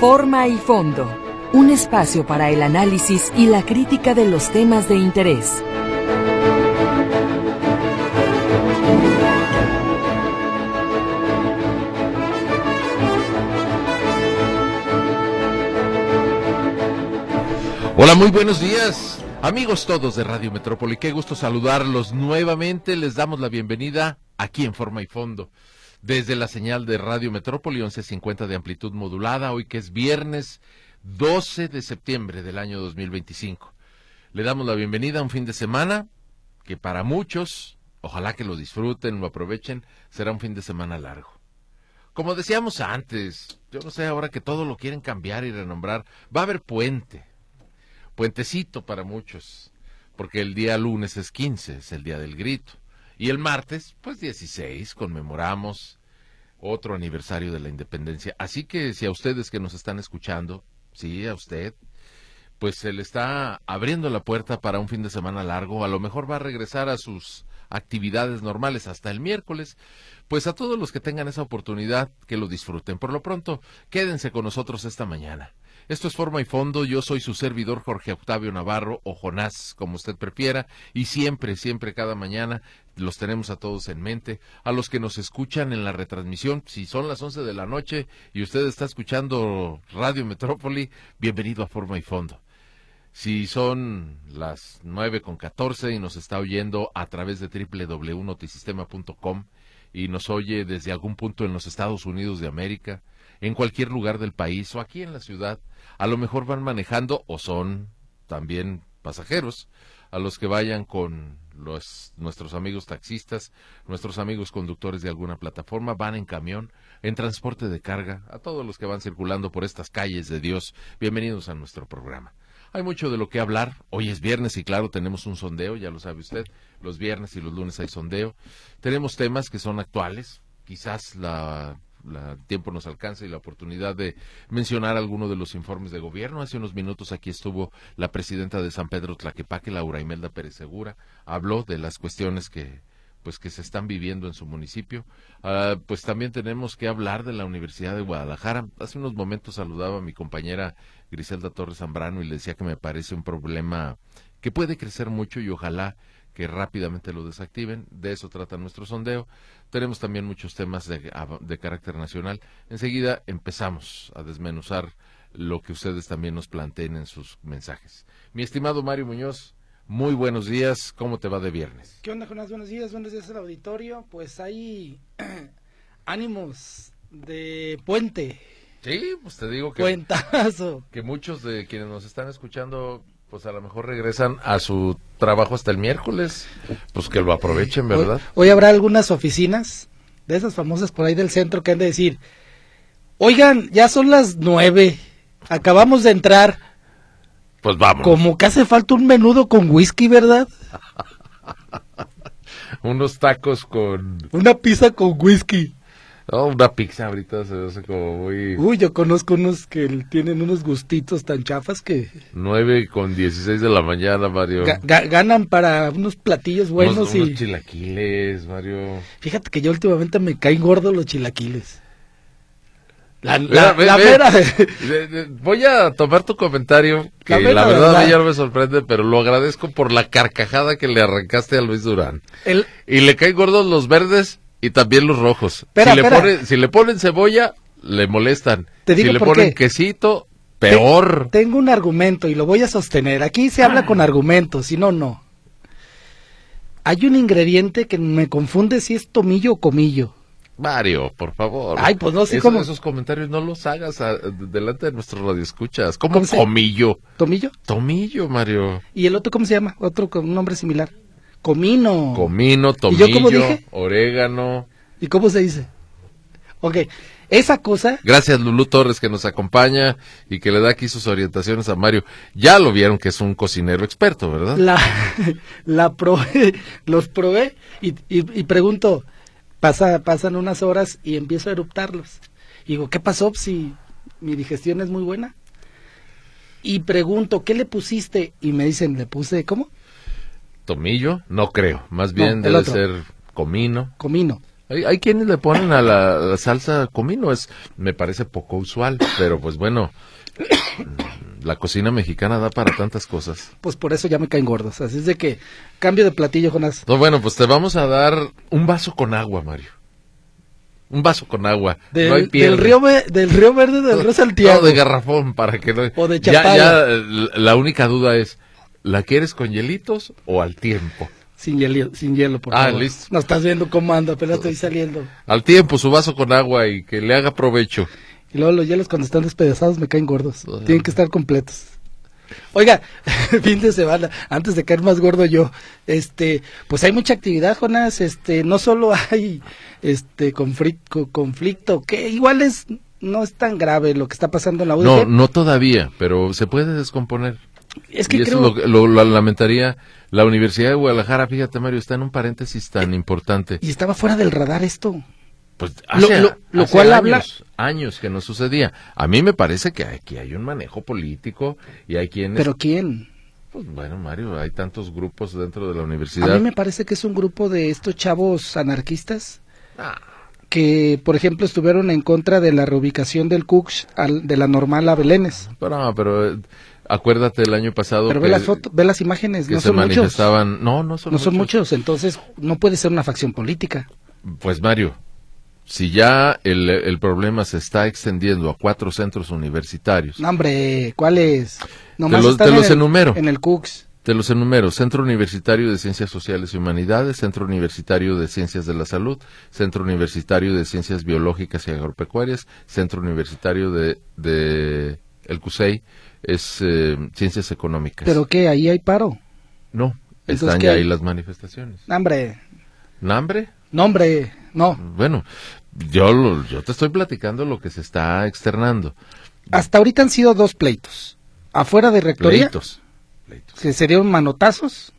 Forma y fondo, un espacio para el análisis y la crítica de los temas de interés. Hola, muy buenos días, amigos todos de Radio Metrópoli. Qué gusto saludarlos nuevamente. Les damos la bienvenida aquí en Forma y Fondo, desde la señal de Radio Metrópoli 1150 de amplitud modulada, hoy que es viernes 12 de septiembre del año 2025. Le damos la bienvenida a un fin de semana que para muchos, ojalá que lo disfruten, lo aprovechen, será un fin de semana largo. Como decíamos antes, yo no sé, ahora que todo lo quieren cambiar y renombrar, va a haber puentecito para muchos, porque el día lunes es 15, es el día del grito. Y el martes, pues 16, conmemoramos otro aniversario de la independencia. Así que si a ustedes que nos están escuchando, sí, a usted, pues se le está abriendo la puerta para un fin de semana largo, a lo mejor va a regresar a sus actividades normales hasta el miércoles, pues a todos los que tengan esa oportunidad, que lo disfruten. Por lo pronto, quédense con nosotros esta mañana. Esto es Forma y Fondo, yo soy su servidor Jorge Octavio Navarro, o Jonás, como usted prefiera, y siempre, cada mañana, los tenemos a todos en mente. A los que nos escuchan en la retransmisión, si son las 11 de la noche y usted está escuchando Radio Metrópoli, bienvenido a Forma y Fondo. Si son las 9:14 y nos está oyendo a través de www.notisistema.com y nos oye desde algún punto en los Estados Unidos de América, en cualquier lugar del país o aquí en la ciudad, a lo mejor van manejando o son también pasajeros, a los que vayan con nuestros amigos taxistas, nuestros amigos conductores de alguna plataforma, van en camión, en transporte de carga, a todos los que van circulando por estas calles de Dios, bienvenidos a nuestro programa. Hay mucho de lo que hablar, hoy es viernes y claro, tenemos un sondeo, ya lo sabe usted, los viernes y los lunes hay sondeo, tenemos temas que son actuales, quizás el tiempo nos alcanza y la oportunidad de mencionar alguno de los informes de gobierno. Hace unos minutos aquí estuvo la presidenta de San Pedro Tlaquepaque, Laura Imelda Pérez Segura, habló de las cuestiones que se están viviendo en su municipio. Pues también tenemos que hablar de la Universidad de Guadalajara. Hace unos momentos saludaba a mi compañera Griselda Torres Zambrano y le decía que me parece un problema que puede crecer mucho y ojalá que rápidamente lo desactiven. De eso trata nuestro sondeo. Tenemos también muchos temas de carácter nacional. Enseguida empezamos a desmenuzar lo que ustedes también nos planteen en sus mensajes. Mi estimado Mario Muñoz, muy buenos días. ¿Cómo te va de viernes? ¿Qué onda, Jonás? Buenos días al auditorio. Pues hay ánimos de puente. Sí, pues te digo que Puentazo. Que muchos de quienes nos están escuchando pues a lo mejor regresan a su trabajo hasta el miércoles, pues que lo aprovechen, ¿verdad? Hoy habrá algunas oficinas de esas famosas por ahí del centro que han de decir, oigan, ya son las 9, acabamos de entrar. Pues vamos. Como que hace falta un menudo con whisky, ¿verdad? Unos tacos con... Una pizza con whisky. No, una pizza ahorita se hace como muy... Uy, yo conozco unos que tienen unos gustitos tan chafas que... 9:16 de la mañana, Mario. Ganan para unos platillos buenos unos chilaquiles, Mario. Fíjate que yo últimamente me caen gordos los chilaquiles. Voy a tomar tu comentario, que la verdad a mí ya no me sorprende, pero lo agradezco por la carcajada que le arrancaste a Luis Durán. Y le caen gordos los verdes y también los rojos. Si le ponen cebolla, le molestan. Si le ponen quesito, peor. Tengo un argumento y lo voy a sostener. Aquí se habla con argumentos, si no, no. Hay un ingrediente que me confunde si es tomillo o comillo. Mario, por favor. Ay, pues no sé cómo. Esos comentarios no los hagas delante de nuestros radioescuchas. ¿Cómo comillo? ¿Tomillo? Tomillo, Mario. ¿Y el otro cómo se llama? Otro con un nombre similar. Comino. Comino, tomillo, ¿Y yo cómo dije? Orégano. ¿Y cómo se dice? Ok, esa cosa... Gracias, Lulú Torres, que nos acompaña y que le da aquí sus orientaciones a Mario. Ya lo vieron que es un cocinero experto, ¿verdad? La probé, los probé y pregunto, pasan unas horas y empiezo a eruptarlos. Y digo, ¿qué pasó si mi digestión es muy buena? Y pregunto, ¿qué le pusiste? Y me dicen, ¿le puse cómo? ¿Tomillo? No creo, más bien debe ser comino. Comino. Hay quienes le ponen a la salsa comino, me parece poco usual, pero pues bueno, la cocina mexicana da para tantas cosas. Pues por eso ya me caen gordos, así es de que cambio de platillo, Jonás. No, bueno, pues te vamos a dar un vaso con agua, Mario. Un vaso con agua. No hay pierde. Del Río Verde del Río Santiago. No, de garrafón, para que no... O de Chapala. Ya, la única duda es, ¿la quieres con hielitos o al tiempo? Sin hielo, por favor. Listo. No estás viendo cómo ando, apenas estoy saliendo. Al tiempo, su vaso con agua y que le haga provecho. Y luego los hielos cuando están despedazados me caen gordos. Tienen que estar completos. Oiga, fin de semana, antes de caer más gordo yo, pues hay mucha actividad, Jonás, no solo hay conflicto, que igual no es tan grave lo que está pasando en la UDG. No todavía, pero se puede descomponer. Es que y eso lo lamentaría. La Universidad de Guadalajara, fíjate, Mario, está en un paréntesis tan importante. Y estaba fuera del radar esto. Pues lo cual habla años que no sucedía. A mí me parece que aquí hay un manejo político y hay quienes... ¿Pero quién? Pues bueno, Mario, hay tantos grupos dentro de la universidad. A mí me parece que es un grupo de estos chavos anarquistas que, por ejemplo, estuvieron en contra de la reubicación del CUCS de la Normal a Belénes. Pero acuérdate el año pasado. Pero ve las imágenes, que no se son manifestaban. muchos. No son muchos, entonces no puede ser una facción política. Pues Mario, si ya el problema se está extendiendo a 4 centros universitarios. No, hombre, ¿cuáles? Te los enumero. En el CUCS. Te los enumero: Centro Universitario de Ciencias Sociales y Humanidades, Centro Universitario de Ciencias de la Salud, Centro Universitario de Ciencias Biológicas y Agropecuarias, Centro Universitario de el CUSEI, es Ciencias Económicas. ¿Pero qué? ¿Ahí hay paro? No, están ya ahí las manifestaciones. ¿Hambre? ¿Hambre? No, hombre, no. Bueno, yo te estoy platicando lo que se está externando. Hasta ahorita han sido 2 pleitos. Afuera de rectoría. Pleitos. Que serían manotazos.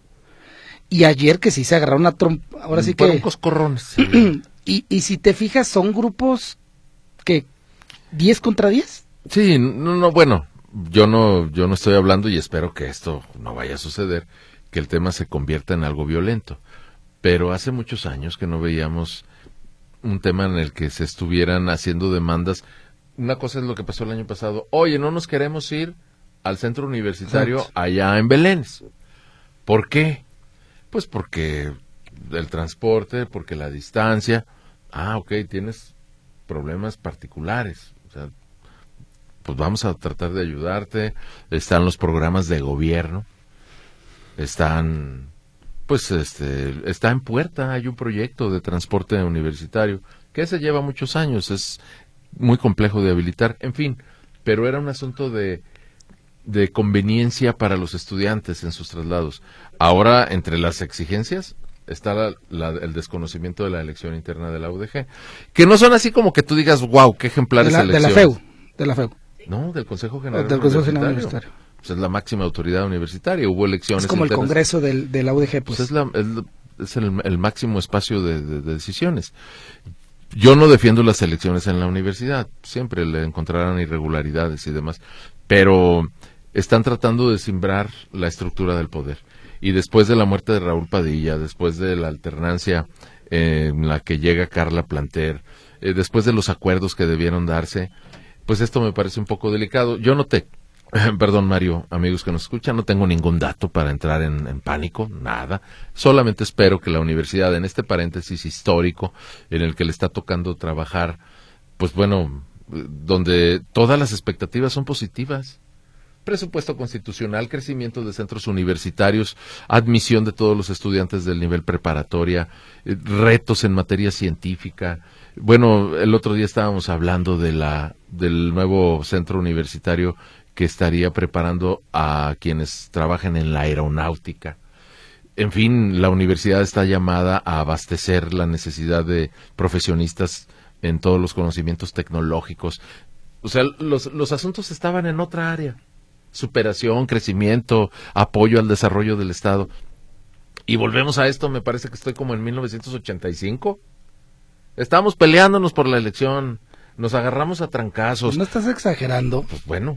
Y ayer que sí se agarraron una trompa. Ahora sí fueron que... coscorrones. Sí. y si te fijas, son grupos que 10 contra 10. Sí, bueno, yo no estoy hablando y espero que esto no vaya a suceder, que el tema se convierta en algo violento. Pero hace muchos años que no veíamos un tema en el que se estuvieran haciendo demandas. Una cosa es lo que pasó el año pasado. Oye, no nos queremos ir al centro universitario. Exacto. Allá en Belénes. ¿Por qué? Pues porque el transporte, porque la distancia. Ok, tienes problemas particulares. O sea, pues vamos a tratar de ayudarte. Están los programas de gobierno. Están... Pues está en puerta, hay un proyecto de transporte universitario que se lleva muchos años, es muy complejo de habilitar, en fin, pero era un asunto de conveniencia para los estudiantes en sus traslados. Ahora, entre las exigencias, está el desconocimiento de la elección interna de la UDG, que no son así como que tú digas, wow, qué ejemplares elecciones. De la FEU. No, del Consejo General del Consejo General Universitario. Pues es la máxima autoridad universitaria, hubo elecciones. Es como internas. El Congreso de la UDG, pues. Es el máximo espacio de decisiones. Yo no defiendo las elecciones en la universidad, siempre le encontrarán irregularidades y demás, pero están tratando de simbrar la estructura del poder. Y después de la muerte de Raúl Padilla, después de la alternancia en la que llega Carla Planter, después de los acuerdos que debieron darse, pues esto me parece un poco delicado. Yo noté... Perdón, Mario, amigos que nos escuchan, no tengo ningún dato para entrar en pánico, nada. Solamente espero que la universidad, en este paréntesis histórico en el que le está tocando trabajar, pues bueno, donde todas las expectativas son positivas. Presupuesto constitucional, crecimiento de centros universitarios, admisión de todos los estudiantes del nivel preparatoria, retos en materia científica. Bueno, el otro día estábamos hablando del nuevo centro universitario que estaría preparando a quienes trabajen en la aeronáutica. En fin, la universidad está llamada a abastecer la necesidad de profesionistas en todos los conocimientos tecnológicos. O sea, los asuntos estaban en otra área. Superación, crecimiento, apoyo al desarrollo del Estado. Y volvemos a esto, me parece que estoy como en 1985. Estábamos peleándonos por la elección, nos agarramos a trancazos. Pues no estás exagerando. Pues bueno.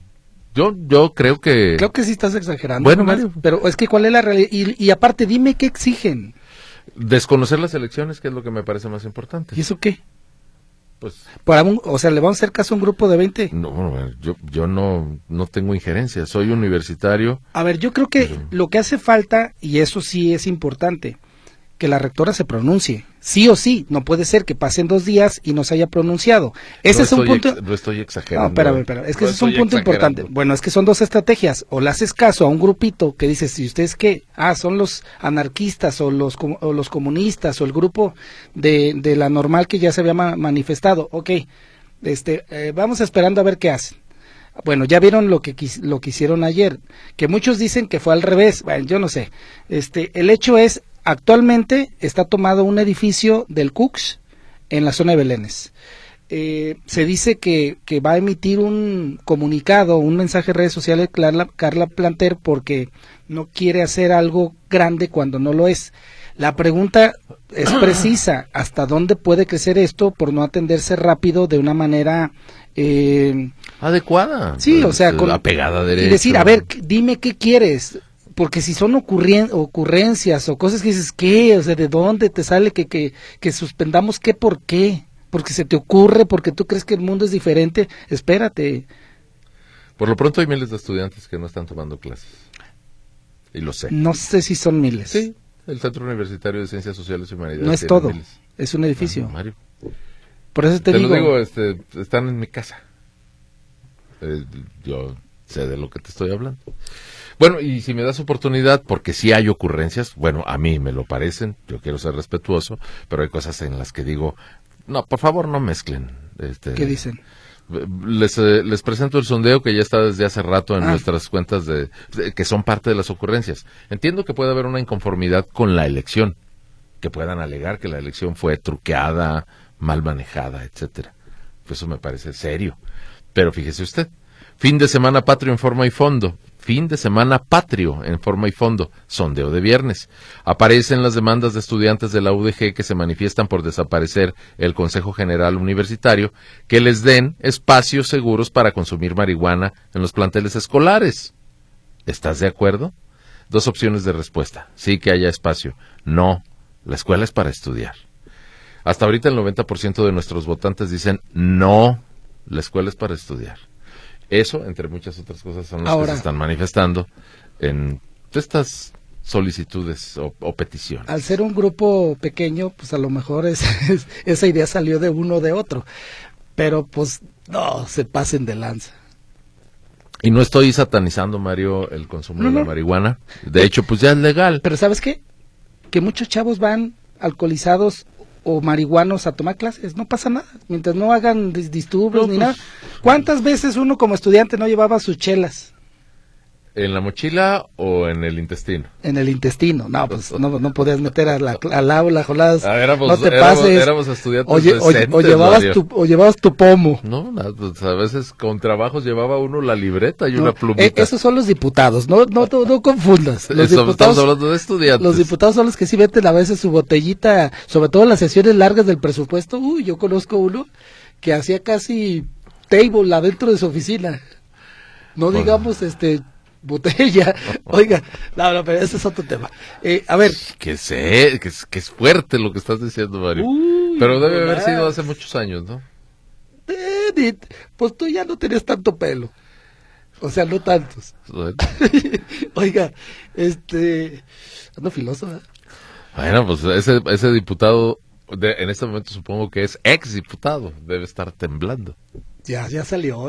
Yo creo que... Creo que sí estás exagerando. Bueno, Mario. Pero es que ¿cuál es la realidad? Y aparte, dime qué exigen. Desconocer las elecciones, que es lo que me parece más importante. ¿Y eso qué? Pues, O sea, ¿le vamos a hacer caso a un grupo de 20? no, yo no tengo injerencia, soy universitario. A ver, yo creo que lo que hace falta, y eso sí es importante, que la rectora se pronuncie. Sí o sí, no puede ser que pasen 2 días y no se haya pronunciado. Ese es un punto... No estoy exagerando. No, espera, es que ese es un punto importante. Bueno, es que son 2 estrategias. O le haces caso a un grupito que dice, si ustedes qué, son los anarquistas o los comunistas o el grupo de la normal que ya se había manifestado. Ok, vamos esperando a ver qué hacen. Bueno, ya vieron lo que hicieron ayer, que muchos dicen que fue al revés. Bueno, yo no sé. El hecho es, actualmente está tomado un edificio del Cux en la zona de Belénes. Se dice que va a emitir un comunicado, un mensaje en redes sociales Carla Planter, porque no quiere hacer algo grande cuando no lo es. La pregunta es precisa: ¿hasta dónde puede crecer esto por no atenderse rápido de una manera adecuada? Sí, o sea, con la pegada derecha. Y decir, a ver, dime qué quieres. Porque si son ocurrencias o cosas que dices, ¿qué? O sea, ¿de dónde te sale que suspendamos qué? ¿Por qué? Porque se te ocurre, porque tú crees que el mundo es diferente. Espérate. Por lo pronto hay miles de estudiantes que no están tomando clases. Y lo sé. No sé si son miles. Sí, el Centro Universitario de Ciencias Sociales y Humanidades. No es todo, miles. Es un edificio. Mario. Por eso te digo. Lo digo, están en mi casa. Yo sé de lo que te estoy hablando. Bueno, y si me das oportunidad, porque sí hay ocurrencias, bueno, a mí me lo parecen, yo quiero ser respetuoso, pero hay cosas en las que digo, no, por favor no mezclen. ¿Qué dicen? Les presento el sondeo que ya está desde hace rato en nuestras cuentas que son parte de las ocurrencias. Entiendo que puede haber una inconformidad con la elección, que puedan alegar que la elección fue truqueada, mal manejada, etcétera. Pues eso me parece serio. Pero fíjese usted, fin de semana patrio en forma y fondo. Fin de semana patrio en forma y fondo, sondeo de viernes. Aparecen las demandas de estudiantes de la UDG que se manifiestan por desaparecer el Consejo General Universitario, que les den espacios seguros para consumir marihuana en los planteles escolares. ¿Estás de acuerdo? 2 opciones de respuesta. Sí, que haya espacio. No, la escuela es para estudiar. Hasta ahorita el 90% de nuestros votantes dicen no, la escuela es para estudiar. Eso, entre muchas otras cosas, son los que se están manifestando en estas solicitudes o peticiones. Al ser un grupo pequeño, pues a lo mejor esa idea salió de uno o de otro, pero pues no se pasen de lanza. Y no estoy satanizando, Mario, el consumo de la marihuana. De hecho, pues ya es legal. Pero ¿sabes qué? Que muchos chavos van alcoholizados o marihuanos a tomar clases, no pasa nada, mientras no hagan disturbios ni nada. ¿Cuántas veces uno como estudiante no llevaba sus chelas? ¿En la mochila o en el intestino? En el intestino, no, pues no podías meter al aula, Jolás, no te pases. Éramos estudiantes decentes, o llevabas tu pomo. No, pues a veces con trabajos llevaba uno la libreta y una plumita. Esos son los diputados, no confundas. Estamos hablando de estudiantes. Los diputados son los que sí meten a veces su botellita, sobre todo en las sesiones largas del presupuesto. Yo conozco uno que hacía casi table adentro de su oficina. No digamos, botella, oiga, no, pero ese es otro tema. A ver. Que es fuerte lo que estás diciendo, Mario. Pero debe haber sido hace muchos años, ¿no? Pues tú ya no tenías tanto pelo. O sea, no tantos. Oiga, ando filoso, ¿eh? Bueno, pues ese diputado, en este momento supongo que es ex diputado, debe estar temblando. Ya salió,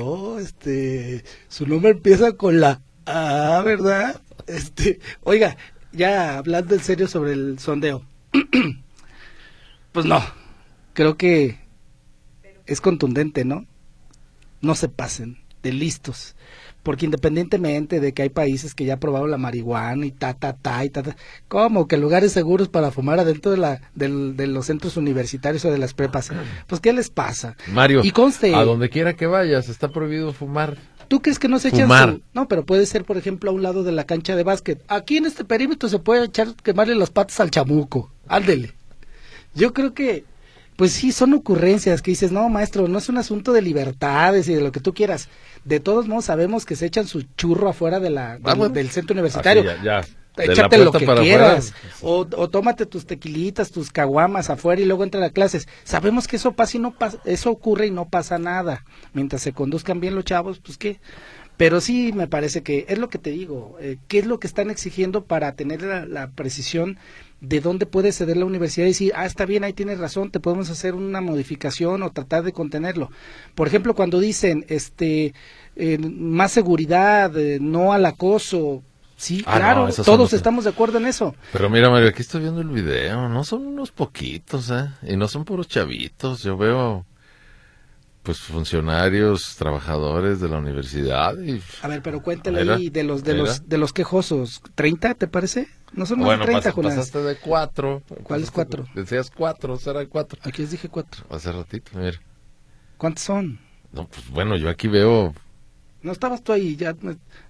su nombre empieza con la A, ¿verdad? Oiga, ya hablando en serio sobre el sondeo, pues no, creo que es contundente, ¿no? No se pasen de listos, porque independientemente de que hay países que ya aprobaron la marihuana y ¿cómo? Que lugares seguros para fumar adentro de los centros universitarios o de las prepas, pues ¿qué les pasa? Mario, y conste, a donde quiera que vayas está prohibido fumar. ¿Tú crees que no se echan No, pero puede ser, por ejemplo, a un lado de la cancha de básquet. Aquí en este perímetro se puede quemarle las patas al chamuco, ándele. Yo creo que pues sí, son ocurrencias que dices, no, maestro, no es un asunto de libertades y de lo que tú quieras. De todos modos, sabemos que se echan su churro afuera del centro universitario. Ya. échate lo que quieras, o tómate tus tequilitas, tus caguamas afuera y luego entra a clases. Sabemos que eso pasa y no pasa, eso ocurre y no pasa nada. Mientras se conduzcan bien los chavos, pues qué. Pero sí me parece que es lo que te digo, ¿qué es lo que están exigiendo para tener la precisión de dónde puede ceder la universidad y decir, está bien, ahí tienes razón, te podemos hacer una modificación o tratar de contenerlo? Por ejemplo, cuando dicen más seguridad, no al acoso, sí, claro, no, todos estamos de acuerdo en eso. Pero mira, Mario, aquí estoy viendo el video, no son unos poquitos, y no son puros chavitos, yo veo pues funcionarios, trabajadores de la universidad. A ver, pero cuéntale ahí de los quejosos, ¿30 te parece? No son más de 30, Jonás. Pasaste de 4. ¿Cuáles 4? Decías 4, será 4. Aquí les dije 4. Hace ratito, mira. ¿Cuántos son? No, pues bueno, yo aquí veo... No estabas tú ahí, ya...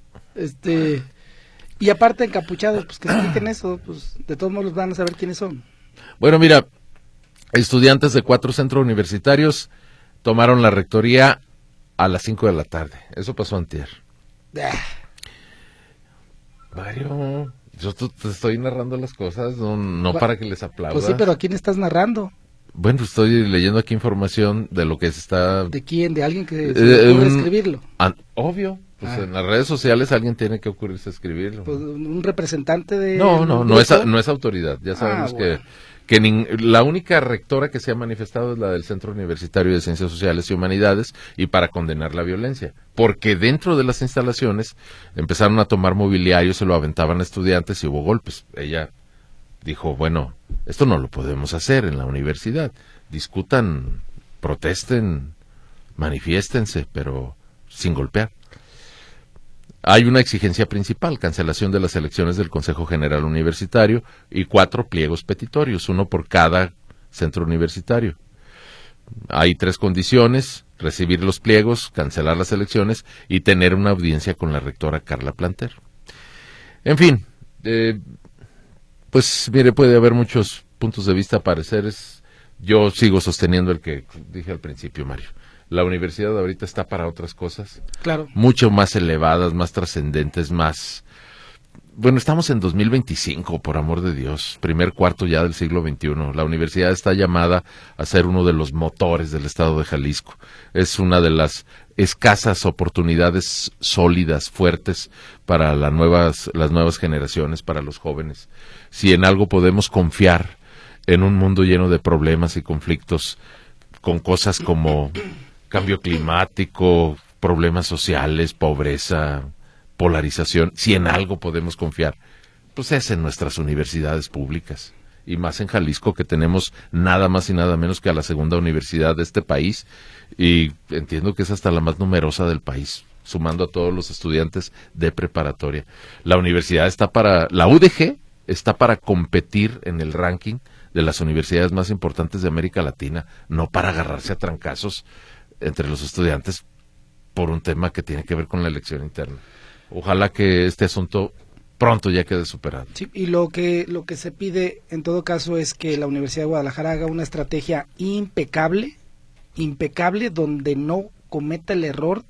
Y aparte encapuchados, pues que expliquen eso, pues de todos modos van a saber quiénes son. Bueno, mira, estudiantes de 4 centros universitarios tomaron la rectoría a las 5 de la tarde. Eso pasó antier. Mario, yo te estoy narrando las cosas, no para que les aplaudas. Pues sí, pero ¿a quién estás narrando? Bueno, estoy leyendo aquí información de lo que se está... ¿De quién? ¿De alguien que se ocurre escribirlo? Obvio. Pues en las redes sociales alguien tiene que ocurrirse a escribirlo. Pues un representante de... No es autoridad. Ya sabemos bueno. que la única rectora que se ha manifestado es la del Centro Universitario de Ciencias Sociales y Humanidades, y para condenar la violencia, porque dentro de las instalaciones empezaron a tomar mobiliario, se lo aventaban a estudiantes y hubo golpes. Ella dijo, bueno, esto no lo podemos hacer en la universidad, discutan, protesten, manifiéstense, pero sin golpear. Hay una exigencia principal, cancelación de las elecciones del Consejo General Universitario y 4 pliegos petitorios, 1 por cada centro universitario. Hay 3 condiciones: recibir los pliegos, cancelar las elecciones y tener una audiencia con la rectora Carla Planter. En fin, pues mire, puede haber muchos puntos de vista, pareceres. Yo sigo sosteniendo el que dije al principio, Mario. La universidad ahorita está para otras cosas. Claro. Mucho más elevadas, más trascendentes, más... Bueno, estamos en 2025, por amor de Dios. Primer cuarto ya del siglo XXI. La universidad está llamada a ser uno de los motores del estado de Jalisco. Es una de las escasas oportunidades sólidas, fuertes, para las nuevas generaciones, para los jóvenes. Si en algo podemos confiar en un mundo lleno de problemas y conflictos, con cosas como... cambio climático, problemas sociales, pobreza, polarización, si en algo podemos confiar, pues es en nuestras universidades públicas, y más en Jalisco, que tenemos nada más y nada menos que a la segunda universidad de este país, y entiendo que es hasta la más numerosa del país, sumando a todos los estudiantes de preparatoria. La universidad la UDG está para competir en el ranking de las universidades más importantes de América Latina, no para agarrarse a trancazos entre los estudiantes por un tema que tiene que ver con la elección interna. Ojalá que este asunto pronto ya quede superado. Sí, y lo que se pide en todo caso es que la Universidad de Guadalajara haga una estrategia impecable, donde no cometa el error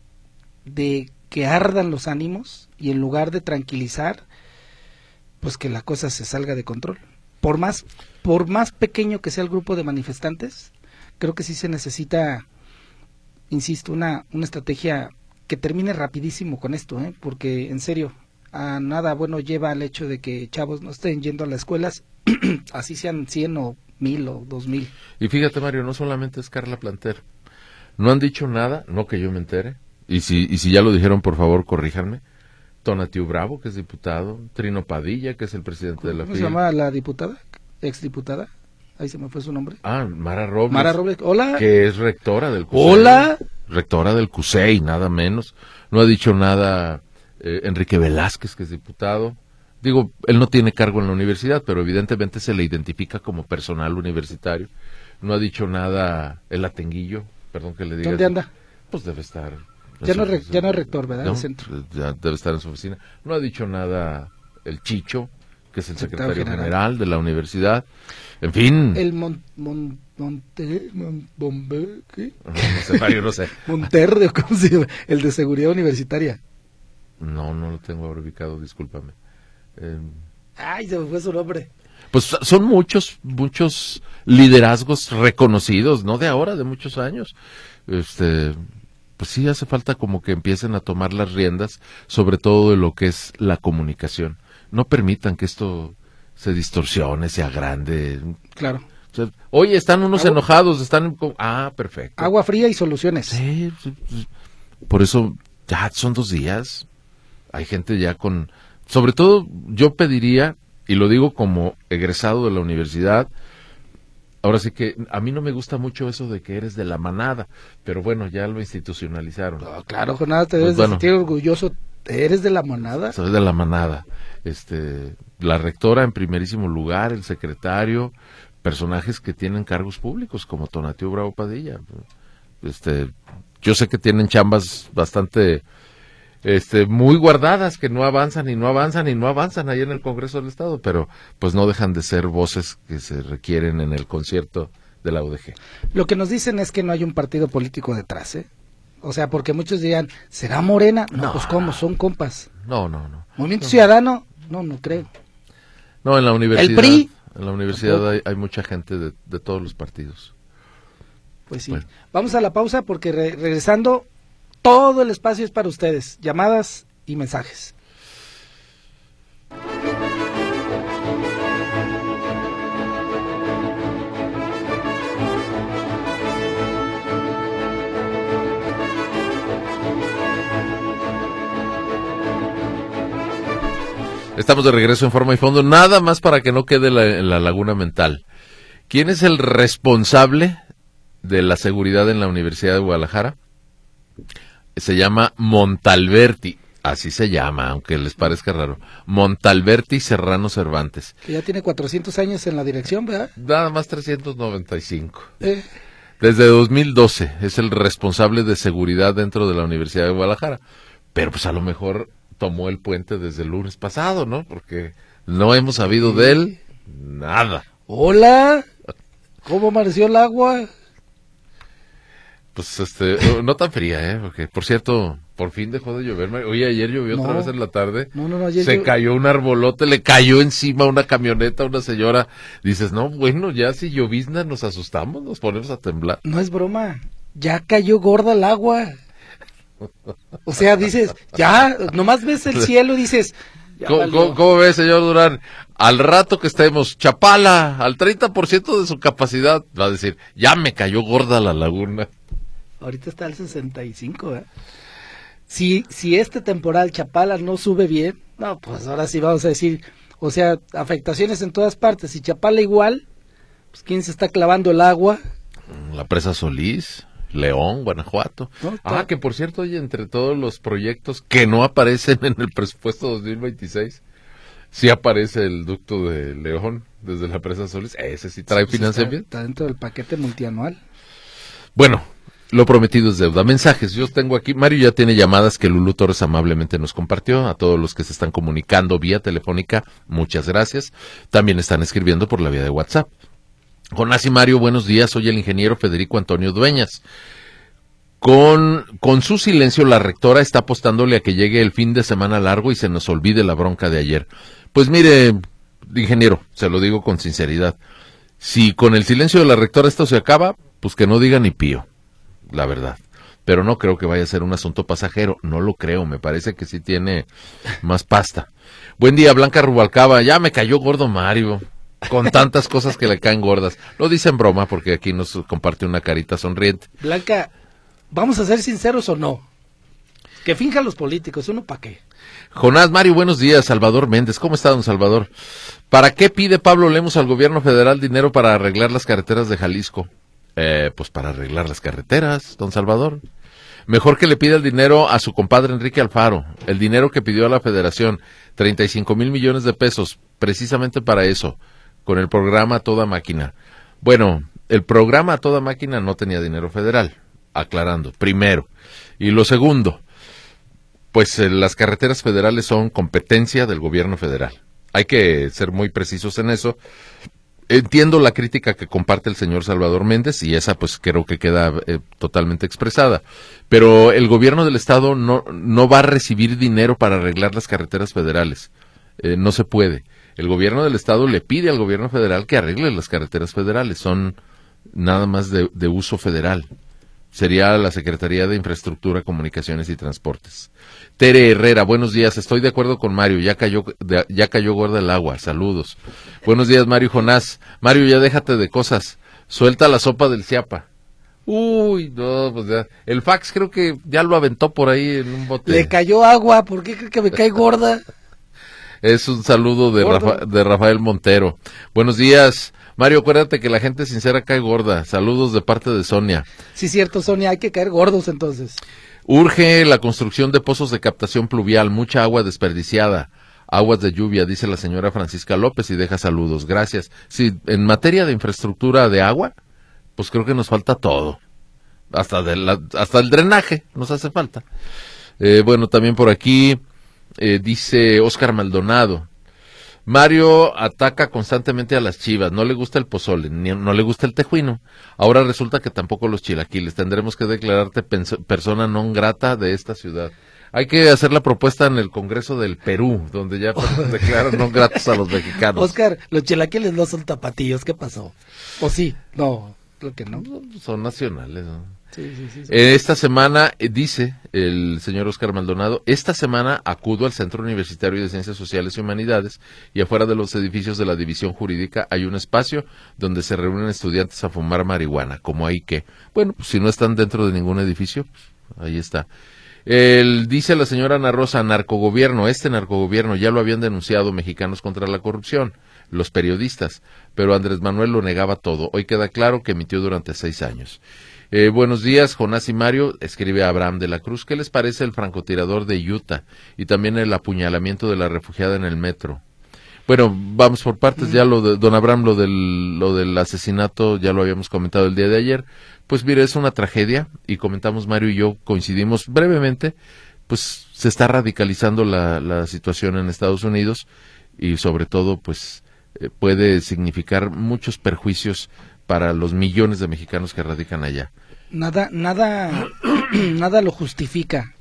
de que ardan los ánimos y en lugar de tranquilizar, pues que la cosa se salga de control. Por más pequeño que sea el grupo de manifestantes, creo que sí se necesita, insisto, una estrategia que termine rapidísimo con esto, porque en serio, a nada bueno lleva al hecho de que chavos no estén yendo a las escuelas, así sean 100 o 1000 o 2000. Y fíjate, Mario, no solamente es Carla Planter, no han dicho nada, no que yo me entere, y si ya lo dijeron, por favor, corríjanme. Tonatiu Bravo, que es diputado, Trino Padilla, que es el presidente de la FIL. ¿Cómo se llama la diputada? ¿Exdiputada? Ahí se me fue su nombre. Mara Robles. Mara Robles, hola. Que es rectora del CUSEI. Hola. Rectora del CUSEI, nada menos. No ha dicho nada Enrique Velázquez, que es diputado. Digo, él no tiene cargo en la universidad, pero evidentemente se le identifica como personal universitario. No ha dicho nada el Atenguillo, perdón que le diga. ¿Dónde anda? Pues debe estar. Ya no es rector, ¿verdad? No, del centro. Ya debe estar en su oficina. No ha dicho nada el Chicho, que es el secretario general de la universidad. En fin. El ¿qué? No sé, Mario, no sé. Monterrey, ¿cómo se llama? El de seguridad universitaria. No lo tengo ahora ubicado, discúlpame. Ay, se me fue su nombre. Pues son muchos liderazgos reconocidos, no de ahora, de muchos años. Pues sí hace falta como que empiecen a tomar las riendas, sobre todo de lo que es la comunicación. No permitan que esto se distorsione, se agrande. Claro. O sea, oye, están unos enojados, están... perfecto. Agua fría y soluciones. Sí, por eso ya son 2 días. Hay gente ya con... Sobre todo yo pediría, y lo digo como egresado de la universidad, ahora sí que a mí no me gusta mucho eso de que eres de la manada, pero bueno, ya lo institucionalizaron. No, claro, Jonás, te debes de sentir orgulloso. ¿Eres de la manada? Soy de la manada. La rectora en primerísimo lugar, el secretario, personajes que tienen cargos públicos como Tonatiuh Bravo Padilla. Yo sé que tienen chambas bastante muy guardadas, que no avanzan y no avanzan y no avanzan ahí en el Congreso del Estado, pero pues no dejan de ser voces que se requieren en el concierto de la UDG. Lo que nos dicen es que no hay un partido político detrás, ¿eh? O sea, porque muchos dirían, ¿será Morena? No, pues ¿cómo? Son compas. No. ¿Movimiento Ciudadano? No creo. No, en la universidad. ¿El PRI? En la universidad hay mucha gente de todos los partidos. Pues sí. Bueno. Vamos a la pausa porque regresando, todo el espacio es para ustedes. Llamadas y mensajes. Estamos de regreso en Forma y Fondo, nada más para que no quede la laguna mental. ¿Quién es el responsable de la seguridad en la Universidad de Guadalajara? Se llama Montalberti, así se llama, aunque les parezca raro. Montalberti Serrano Cervantes. Que ya tiene 400 años en la dirección, ¿verdad? Nada más 395. Desde 2012 es el responsable de seguridad dentro de la Universidad de Guadalajara. Pero pues a lo mejor tomó el puente desde el lunes pasado, ¿no? Porque no hemos sabido de él nada. Hola, ¿cómo amaneció el agua? Pues no tan fría, porque por cierto, por fin dejó de llover. Oye, ayer llovió otra vez en la tarde. No, ayer se cayó un arbolote, le cayó encima una camioneta a una señora. Dices, no, bueno, ya si llovizna nos asustamos, nos ponemos a temblar. No es broma, ya cayó gorda el agua. O sea, dices, ya, nomás ves el cielo y dices... ¿Cómo ve, señor Durán? Al rato que estemos, Chapala, al 30% de su capacidad, va a decir, ya me cayó gorda la laguna. Ahorita está al 65, ¿eh? Si este temporal Chapala no sube bien, no, pues ahora sí vamos a decir, o sea, afectaciones en todas partes. Y Chapala igual, pues ¿quién se está clavando el agua? La presa Solís, León, Guanajuato. No, que por cierto, oye, entre todos los proyectos que no aparecen en el presupuesto 2026, sí aparece el ducto de León desde la presa Solís. Ese sí trae financiamiento. Está dentro del paquete multianual. Bueno, lo prometido es deuda. Mensajes, yo tengo aquí, Mario ya tiene llamadas que Lulú Torres amablemente nos compartió. A todos los que se están comunicando vía telefónica, muchas gracias. También están escribiendo por la vía de WhatsApp. Jonás y Mario, buenos días, soy el ingeniero Federico Antonio Dueñas. Con su silencio, la rectora está apostándole a que llegue el fin de semana largo y se nos olvide la bronca de ayer. Pues mire, ingeniero, se lo digo con sinceridad, si con el silencio de la rectora esto se acaba, pues que no diga ni pío, la verdad. Pero no creo que vaya a ser un asunto pasajero, no lo creo, me parece que sí tiene más pasta. Buen día, Blanca Rubalcaba, ya me cayó gordo Mario. Con tantas cosas que le caen gordas. Lo dice en broma porque aquí nos comparte una carita sonriente. Blanca, ¿vamos a ser sinceros o no? Que finjan los políticos, ¿uno para qué? Jonás, Mario, buenos días. Salvador Méndez, ¿cómo está, don Salvador? ¿Para qué pide Pablo Lemos al gobierno federal dinero para arreglar las carreteras de Jalisco? Pues para arreglar las carreteras, don Salvador. Mejor que le pida el dinero a su compadre Enrique Alfaro. El dinero que pidió a la federación, 35 mil millones de pesos, precisamente para eso. Con el programa Toda Máquina. Bueno, el programa Toda Máquina no tenía dinero federal, aclarando, primero. Y lo segundo, pues las carreteras federales son competencia del gobierno federal. Hay que ser muy precisos en eso. Entiendo la crítica que comparte el señor Salvador Méndez y esa pues creo que queda totalmente expresada. Pero el gobierno del estado no va a recibir dinero para arreglar las carreteras federales. no se puede. El gobierno del estado le pide al gobierno federal que arregle las carreteras federales, son nada más de uso federal. Sería la Secretaría de Infraestructura, Comunicaciones y Transportes. Tere Herrera, buenos días, estoy de acuerdo con Mario, ya cayó gorda el agua, saludos. Buenos días, Mario y Jonás. Mario, ya déjate de cosas, suelta la sopa del Ciapa. Uy, no, pues ya, el fax creo que ya lo aventó por ahí en un bote. Le cayó agua, ¿por qué cree que me cae gorda? Es un saludo de Rafael Montero. Buenos días, Mario, acuérdate que la gente sincera cae gorda. Saludos de parte de Sonia. Sí, cierto, Sonia, hay que caer gordos entonces. Urge la construcción de pozos de captación pluvial, mucha agua desperdiciada, aguas de lluvia, dice la señora Francisca López y deja saludos. Gracias. Sí, en materia de infraestructura de agua, pues creo que nos falta todo. Hasta el drenaje nos hace falta. Bueno, también por aquí dice Óscar Maldonado. Mario ataca constantemente a las Chivas, no le gusta el pozole, no le gusta el tejuino. Ahora resulta que tampoco los chilaquiles. Tendremos que declararte persona non grata de esta ciudad. Hay que hacer la propuesta en el Congreso del Perú, donde ya declaran non gratos a los mexicanos. Óscar, los chilaquiles no son tapatíos, ¿qué pasó? ¿O sí? No, creo que no. Son nacionales, ¿no? Sí. Esta semana, dice el señor Óscar Maldonado, esta semana acudo al Centro Universitario de Ciencias Sociales y Humanidades y afuera de los edificios de la División Jurídica hay un espacio donde se reúnen estudiantes a fumar marihuana, como hay que. Bueno, pues si no están dentro de ningún edificio, pues, ahí está. Dice la señora Ana Rosa, narcogobierno, narcogobierno ya lo habían denunciado Mexicanos contra la Corrupción, los periodistas, pero Andrés Manuel lo negaba todo. Hoy queda claro que mintió durante 6 años. Buenos días, Jonás y Mario, escribe Abraham de la Cruz. ¿Qué les parece el francotirador de Utah y también el apuñalamiento de la refugiada en el metro? Bueno, vamos por partes, ya lo de don Abraham, lo del asesinato, ya lo habíamos comentado el día de ayer. Pues mire, es una tragedia y comentamos Mario y yo, coincidimos brevemente, pues se está radicalizando la situación en Estados Unidos y sobre todo pues puede significar muchos perjuicios para los millones de mexicanos que radican allá. Nada lo justifica,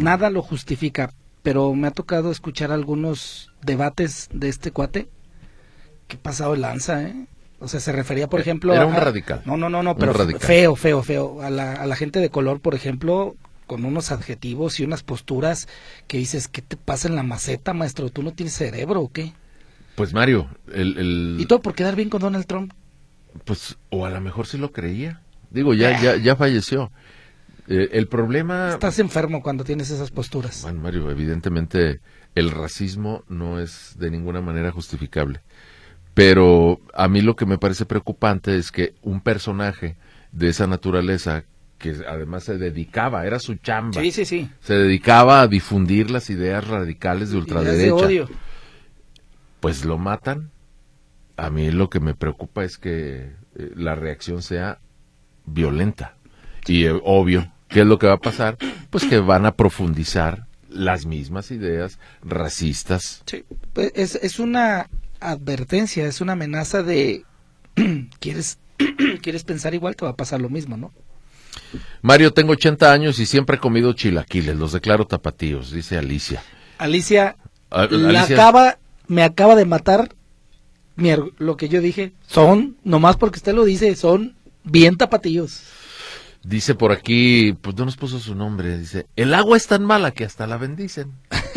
pero me ha tocado escuchar algunos debates de este cuate que pasado el lanza, O sea, se refería, por ejemplo... Era un radical. No, pero feo. A la gente de color, por ejemplo, con unos adjetivos y unas posturas que dices, ¿qué te pasa en la maceta, maestro? ¿Tú no tienes cerebro o qué? Pues Mario, ¿Y todo por quedar bien con Donald Trump? Pues, o a lo mejor sí lo creía. Digo, ya falleció. El problema... Estás enfermo cuando tienes esas posturas. Bueno, Mario, evidentemente el racismo no es de ninguna manera justificable. Pero a mí lo que me parece preocupante es que un personaje de esa naturaleza, que además se dedicaba, era su chamba. Sí. Se dedicaba a difundir las ideas radicales de ultraderecha. Ideas de odio. Pues lo matan. A mí lo que me preocupa es que la reacción sea violenta. Y obvio, ¿qué es lo que va a pasar? Pues que van a profundizar las mismas ideas racistas. Sí, pues es una advertencia, es una amenaza de ¿quieres pensar igual? Te va a pasar lo mismo, ¿no? Mario, tengo 80 años y siempre he comido chilaquiles, los declaro tapatíos, dice Alicia. Alicia, Alicia... me acaba de matar lo que yo dije, nomás porque usted lo dice, son bien tapatíos. Dice por aquí, pues no nos puso su nombre, dice, el agua es tan mala que hasta la bendicen.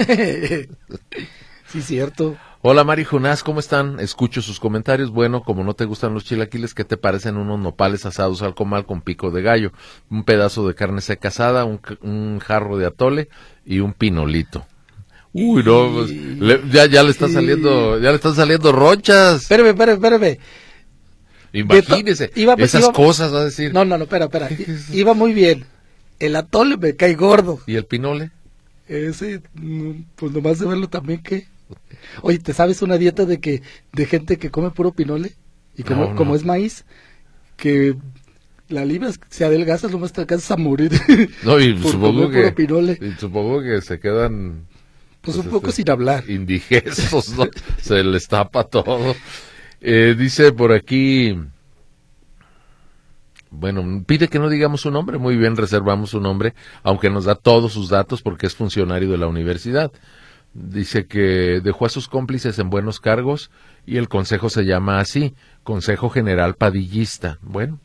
Sí, cierto. Hola Mari Jonás, ¿cómo están? Escucho sus comentarios. Bueno, como no te gustan los chilaquiles, ¿qué te parecen unos nopales asados al comal con pico de gallo? Un pedazo de carne seca asada, un jarro de atole y un pinolito. Uy, no, pues, ya le están saliendo ronchas. Espérame. Imagínese, esas cosas, va a decir. No, espera. Iba muy bien. El atole me cae gordo. ¿Y el pinole? Ese, pues nomás de verlo también, ¿qué? Oye, ¿te sabes una dieta de gente que come puro pinole? Y como es maíz, que la libras se adelgaza, nomás te alcanzas a morir. No, y supongo que se quedan... Pues un poco sin hablar. Indigestos, ¿no? Se les tapa todo. Dice por aquí... Bueno, pide que no digamos su nombre. Muy bien, reservamos su nombre, aunque nos da todos sus datos porque es funcionario de la universidad. Dice que dejó a sus cómplices en buenos cargos y el consejo se llama así, Consejo General Padillista. Bueno.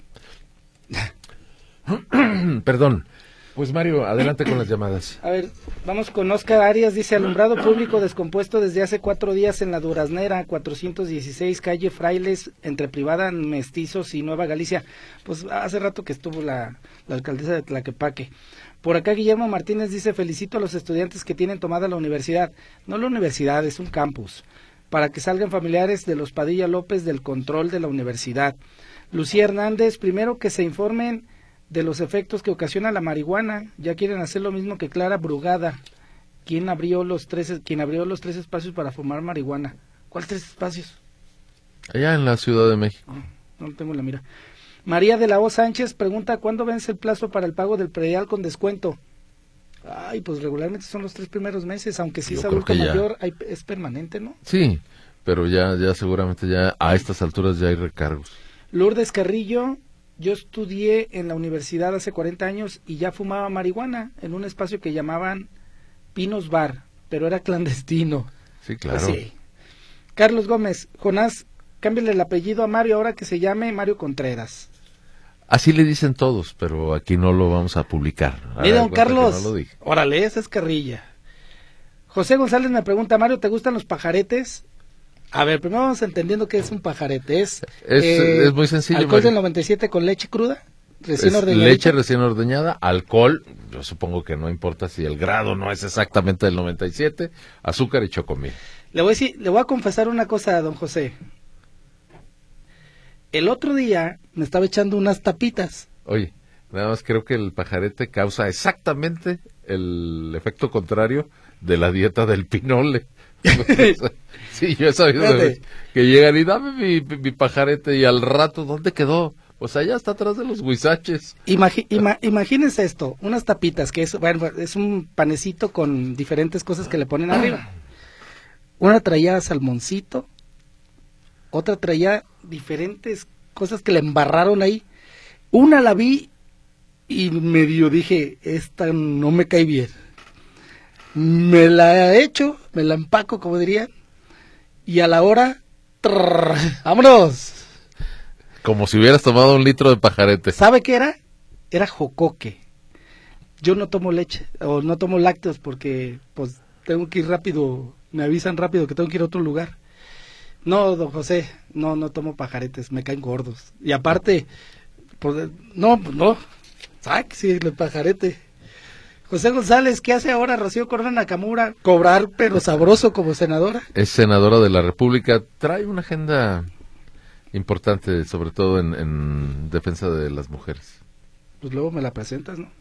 Perdón. Pues Mario, adelante con las llamadas. A ver, vamos con Oscar Arias, dice, alumbrado público descompuesto desde hace 4 días en la Duraznera, 416, calle Frailes, entre Privada, Mestizos y Nueva Galicia. Pues hace rato que estuvo la alcaldesa de Tlaquepaque. Por acá Guillermo Martínez dice, felicito a los estudiantes que tienen tomada la universidad. No la universidad, es un campus. Para que salgan familiares de los Padilla López del control de la universidad. Lucía Hernández, primero que se informen de los efectos que ocasiona la marihuana. Ya quieren hacer lo mismo que Clara Brugada, quien abrió los 3 espacios para fumar marihuana. ¿Cuáles 3 espacios? Allá en la Ciudad de México. No tengo la mira. María de la O Sánchez pregunta, ¿cuándo vence el plazo para el pago del predial con descuento? Ay, pues regularmente son los 3 primeros meses, aunque si es adulto mayor, es permanente, ¿no? Sí, pero ya seguramente ya a estas alturas ya hay recargos. Lourdes Carrillo, yo estudié en la universidad hace 40 años y ya fumaba marihuana en un espacio que llamaban Pinos Bar, pero era clandestino. Sí, claro. Sí. Carlos Gómez, Jonás, cámbiale el apellido a Mario ahora que se llame Mario Contreras. Así le dicen todos, pero aquí no lo vamos a publicar. Mira, don Carlos, no órale, esa es carrilla. José González me pregunta, Mario, ¿te gustan los pajaretes? A ver, primero vamos entendiendo qué es un pajarete. Es muy sencillo. Alcohol del 97 con leche cruda, recién ordeñada. Leche recién ordeñada, alcohol, yo supongo que no importa si el grado no es exactamente del 97, azúcar y chocomil. Le voy a confesar una cosa a don José. El otro día me estaba echando unas tapitas. Oye, nada más creo que el pajarete causa exactamente el efecto contrario de la dieta del pinole. Sí, yo he sabido que llegan y dame mi pajarete y al rato, ¿dónde quedó? Pues allá está atrás de los huizaches. Imagínense esto, unas tapitas, que es un panecito con diferentes cosas que le ponen arriba. Una traía salmoncito, otra traía diferentes cosas que le embarraron ahí. Una la vi y medio dije, esta no me cae bien. Me la echo, me la empaco, como dirían, y a la hora, ¡vámonos! Como si hubieras tomado 1 litro de pajarete. ¿Sabe qué era? Era jocoque. Yo no tomo leche, o no tomo lácteos, porque pues tengo que ir rápido, me avisan rápido que tengo que ir a otro lugar. No, don José, no tomo pajaretes, me caen gordos. Y aparte, pues, no, sáquese el pajarete. José González, ¿qué hace ahora Rocío Corona Nakamura? Cobrar, pero sabroso como senadora. Es senadora de la República, trae una agenda importante, sobre todo en defensa de las mujeres. Pues luego me la presentas, ¿no?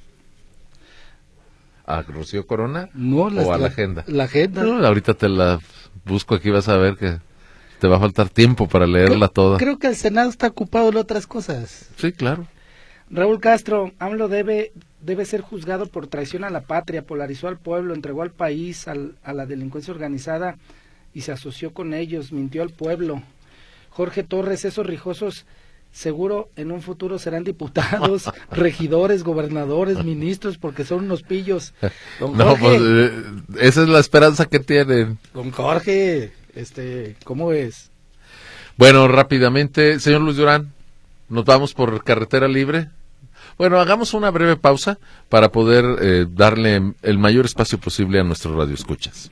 ¿A Rocío Corona? No, ¿O a la agenda? La agenda. No, ahorita te la busco aquí, vas a ver que te va a faltar tiempo para leerla toda. Creo que el Senado está ocupado en otras cosas. Sí, claro. Raúl Castro, AMLO debe ser juzgado por traición a la patria, polarizó al pueblo, entregó al país a la delincuencia organizada y se asoció con ellos, mintió al pueblo. Jorge Torres, esos rijosos seguro en un futuro serán diputados, regidores, gobernadores, ministros, porque son unos pillos. Don Jorge, pues esa es la esperanza que tienen. Don Jorge, ¿cómo es? Bueno, rápidamente, señor Luis Durán, nos vamos por carretera libre. Bueno, hagamos una breve pausa para poder darle el mayor espacio posible a nuestros radioescuchas.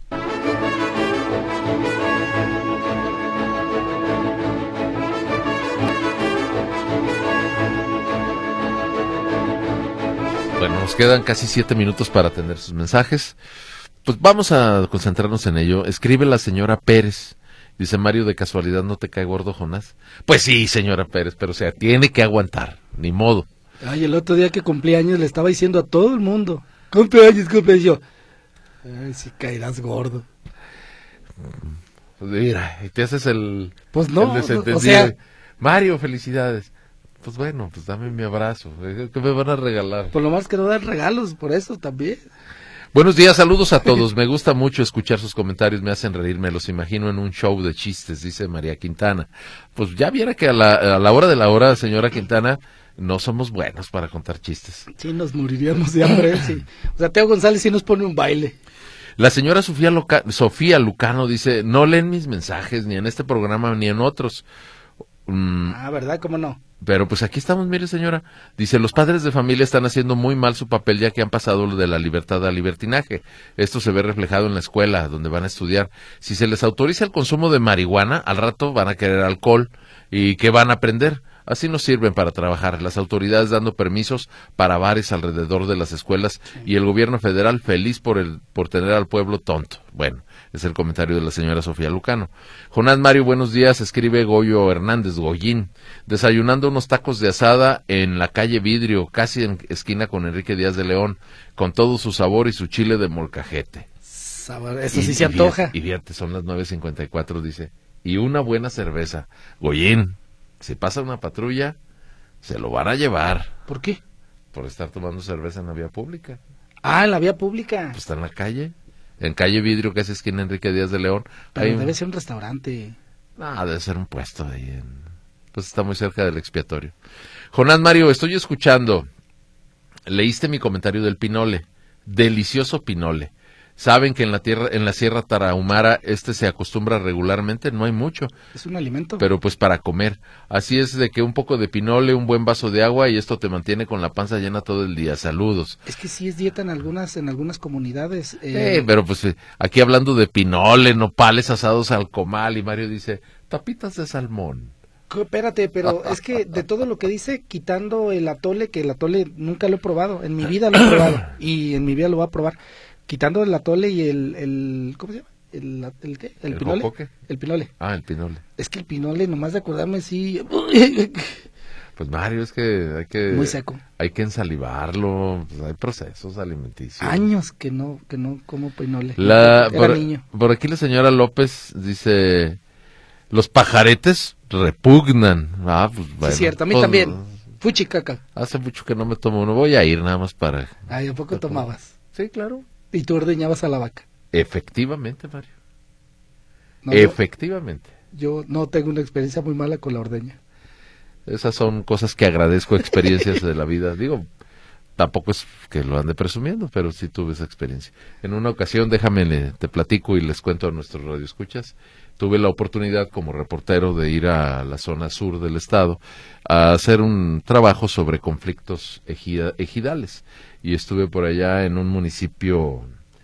Bueno, nos quedan casi 7 minutos para atender sus mensajes. Pues vamos a concentrarnos en ello. Escribe la señora Pérez. Dice Mario, ¿de casualidad no te cae gordo, Jonás? Pues sí, señora Pérez, pero tiene que aguantar, ni modo. Ay, el otro día que cumplí años le estaba diciendo a todo el mundo, cumpleaños, yo. Ay, si caerás gordo. Pues mira, y te haces el... Pues no, o sea... Mario, felicidades. Pues bueno, pues dame mi abrazo. ¿Qué me van a regalar? Por lo más que no dan regalos, por eso también. Buenos días, saludos a todos. Me gusta mucho escuchar sus comentarios, me hacen reír, me los imagino en un show de chistes, dice María Quintana. Pues ya viera que a la hora de la hora, señora Quintana, no somos buenos para contar chistes. Sí, nos moriríamos de hambre, sí. O sea, Teo González sí nos pone un baile. La señora Sofía Lucano dice, no leen mis mensajes ni en este programa ni en otros. ¿Verdad? ¿Cómo no? Pero pues aquí estamos, mire señora, dice, los padres de familia están haciendo muy mal su papel ya que han pasado lo de la libertad al libertinaje. Esto se ve reflejado en la escuela donde van a estudiar. Si se les autoriza el consumo de marihuana, al rato van a querer alcohol. ¿Y qué van a aprender? Así no sirven para trabajar. Las autoridades dando permisos para bares alrededor de las escuelas y el gobierno federal feliz por tener al pueblo tonto. Bueno, es el comentario de la señora Sofía Lucano. Jonás Mario, buenos días, escribe Goyo Hernández, Goyín. Desayunando unos tacos de asada en la calle Vidrio, casi en esquina con Enrique Díaz de León, con todo su sabor y su chile de molcajete. Eso sí se antoja. Y fíjate, son las 9:54, dice. Y una buena cerveza. Goyín. Si pasa una patrulla, se lo van a llevar. ¿Por qué? Por estar tomando cerveza en la vía pública. En la vía pública. Pues está en la calle. En calle Vidrio, que es esquina Enrique Díaz de León. Pero debe ser un restaurante. No, debe ser un puesto ahí. Pues está muy cerca del expiatorio. Jonás Mario, estoy escuchando. Leíste mi comentario del pinole. Delicioso pinole. Saben que en la Sierra Tarahumara se acostumbra regularmente, no hay mucho. Es un alimento. Pero pues para comer. Así es de que un poco de pinole, un buen vaso de agua y esto te mantiene con la panza llena todo el día. Saludos. Es que sí es dieta en algunas comunidades. Pero pues aquí hablando de pinole, nopales asados al comal y Mario dice, tapitas de salmón. Espérate, pero es que de todo lo que dice, quitando el atole, que el atole nunca lo he probado, en mi vida lo he probado y en mi vida lo voy a probar. Quitando el atole y el ¿cómo se llama? ¿El qué? ¿El pinole? ¿Jocoque? El pinole. El pinole. Es que el pinole, nomás de acordarme, sí. Pues Mario, es que muy seco. Hay que ensalivarlo, pues hay procesos alimenticios. Años que no como pinole. Era niño. Por aquí la señora López dice, los pajaretes repugnan. Pues bueno. Sí, cierto, a mí también. Fuchicaca. Hace mucho que no me tomo uno, voy a ir nada más para... ¿A poco tomabas? Sí, claro. ¿Y tú ordeñabas a la vaca? Efectivamente, Mario. No, efectivamente. Yo no tengo una experiencia muy mala con la ordeña. Esas son cosas que agradezco, experiencias de la vida. Digo, tampoco es que lo ande presumiendo, pero sí tuve esa experiencia. En una ocasión, te platico y les cuento a nuestros radioescuchas, tuve la oportunidad como reportero de ir a la zona sur del estado a hacer un trabajo sobre conflictos ejidales. Y estuve por allá en un municipio,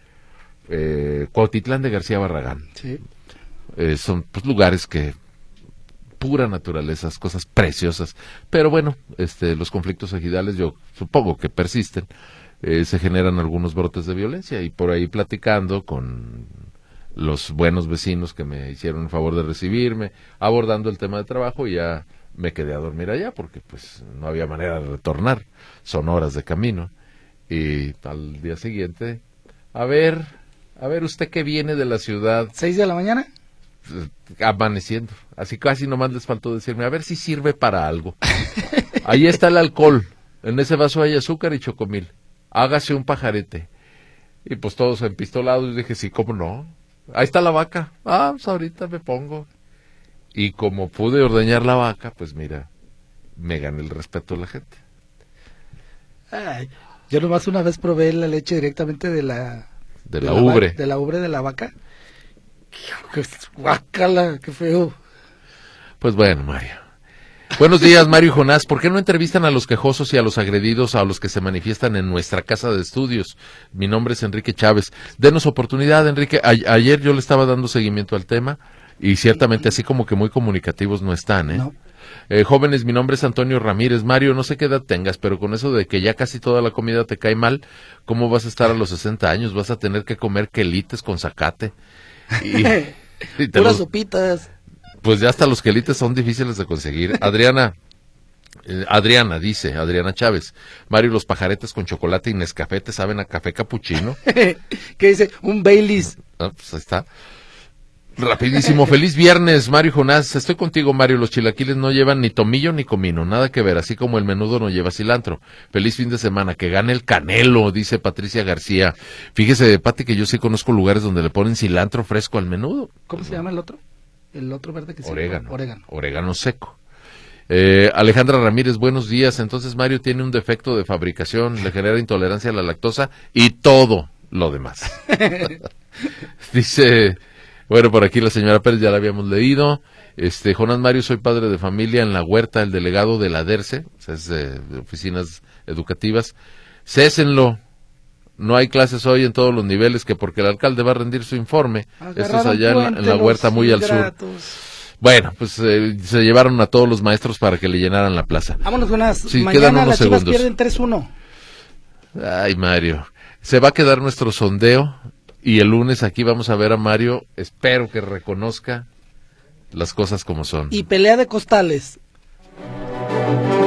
Cuautitlán de García Barragán. Sí. Son pues, lugares que pura naturaleza, cosas preciosas, pero bueno, los conflictos ejidales yo supongo que persisten, se generan algunos brotes de violencia y por ahí platicando con los buenos vecinos que me hicieron el favor de recibirme, abordando el tema de trabajo, y ya me quedé a dormir allá porque pues no había manera de retornar, son horas de camino. Y al día siguiente, a ver usted que viene de la ciudad. 6 de la mañana. Amaneciendo, así casi nomás les faltó decirme, a ver si sirve para algo. Ahí está el alcohol, en ese vaso hay azúcar y chocomil, hágase un pajarete. Y pues todos empistolados, y dije, sí, ¿cómo no? Ahí está la vaca, pues ahorita me pongo. Y como pude ordeñar la vaca, pues mira, me gané el respeto de la gente. Yo nomás una vez probé la leche directamente de la ubre. De la ubre de la vaca. Guácala, qué feo. Pues bueno, Mario. Buenos días, Mario y Jonás. ¿Por qué no entrevistan a los quejosos y a los agredidos, a los que se manifiestan en nuestra casa de estudios? Mi nombre es Enrique Chávez. Denos oportunidad, Enrique. Ayer yo le estaba dando seguimiento al tema y ciertamente así como que muy comunicativos no están, ¿eh? No. Jóvenes, mi nombre es Antonio Ramírez. Mario, no sé qué edad tengas, pero con eso de que ya casi toda la comida te cae mal, ¿cómo vas a estar a los 60 años? Vas a tener que comer quelites con zacate. Y puras sopitas. Pues ya hasta los quelites son difíciles de conseguir. Adriana Chávez, Mario, los pajaretes con chocolate y Nescafé te saben a café capuchino. ¿Qué dice? Un Baileys. Pues ahí está. Rapidísimo, feliz viernes, Mario y Jonás. Estoy contigo, Mario. Los chilaquiles no llevan ni tomillo ni comino, nada que ver, así como el menudo no lleva cilantro. Feliz fin de semana, que gane el Canelo, dice Patricia García. Fíjese, Pati, que yo sí conozco lugares donde le ponen cilantro fresco al menudo. ¿Cómo se llama el otro? El otro verde que se llama orégano. Orégano seco. Alejandra Ramírez, buenos días. Entonces Mario tiene un defecto de fabricación, le genera intolerancia a la lactosa y todo lo demás. Dice, bueno, por aquí la señora Pérez ya la habíamos leído. Jonás Mario, soy padre de familia en La Huerta, el delegado de la DERCE, o sea, es de oficinas educativas. Césenlo. No hay clases hoy en todos los niveles, que porque el alcalde va a rendir su informe. Esto es allá en la Huerta, muy al sur. Bueno, pues se llevaron a todos los maestros para que le llenaran la plaza. Vámonos con unas. Sí, mañana las Chivas segundos. pierden 3-1. Ay, Mario. Se va a quedar nuestro sondeo y el lunes aquí vamos a ver a Mario. Espero que reconozca las cosas como son. Y pelea de costales.